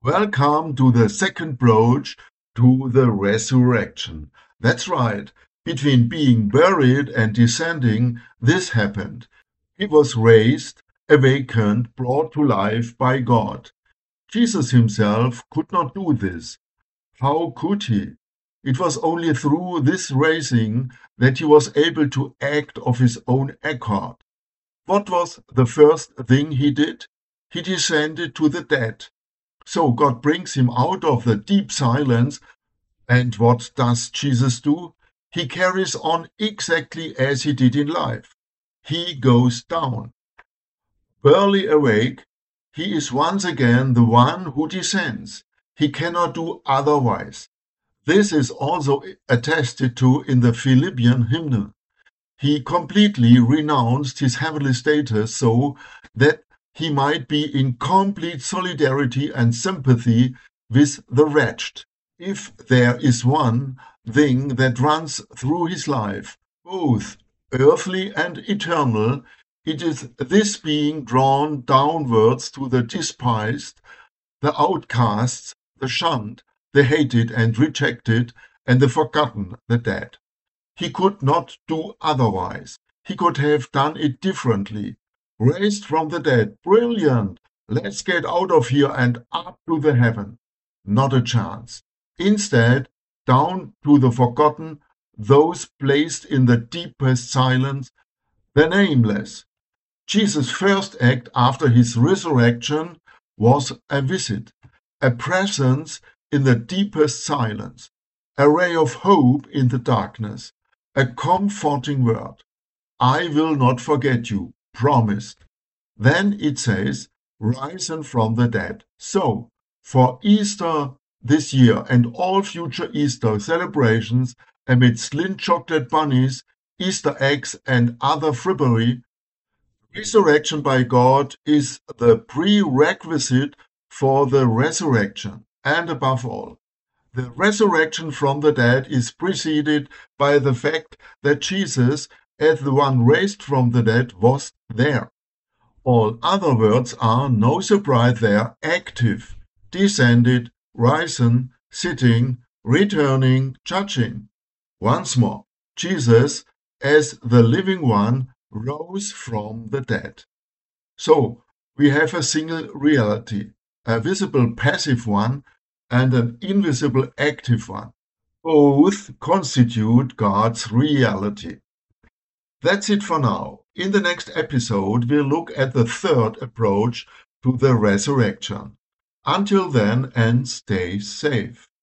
Welcome to the second approach to the resurrection. That's right. Between being buried and descending, this happened. He was raised, awakened, brought to life by God. Jesus himself could not do this. How could he? It was only through this raising that he was able to act of his own accord. What was the first thing he did? He descended to the dead. So God brings him out of the deep silence. And what does Jesus do? He carries on exactly as he did in life. He goes down. Barely awake, he is once again the one who descends. He cannot do otherwise. This is also attested to in the Philippian hymn. He completely renounced his heavenly status so that he might be in complete solidarity and sympathy with the wretched. If there is one thing that runs through his life, both earthly and eternal, it is this being drawn downwards to the despised, the outcasts, the shunned, the hated and rejected, and the forgotten, the dead. He could not do otherwise. He could have done it differently. Raised from the dead, brilliant! Let's get out of here and up to the heaven. Not a chance. Instead, down to the forgotten, those placed in the deepest silence, the nameless. Jesus' first act after his resurrection was a visit, a presence in the deepest silence, a ray of hope in the darkness, a comforting word. I will not forget you, promised. Then it says, risen from the dead. So, for Easter this year and all future Easter celebrations amidst Lindt chocolate bunnies, Easter eggs and other frippery, resurrection by God is the prerequisite for the resurrection. And above all, the resurrection from the dead is preceded by the fact that Jesus, as the one raised from the dead, was there. All other words are, no surprise there, active, descended, risen, sitting, returning, judging. Once more, Jesus, as the living one, rose from the dead. So, we have a single reality, a visible passive one and an invisible active one. Both constitute God's reality. That's it for now. In the next episode, we'll look at the third approach to the resurrection. Until then, and stay safe.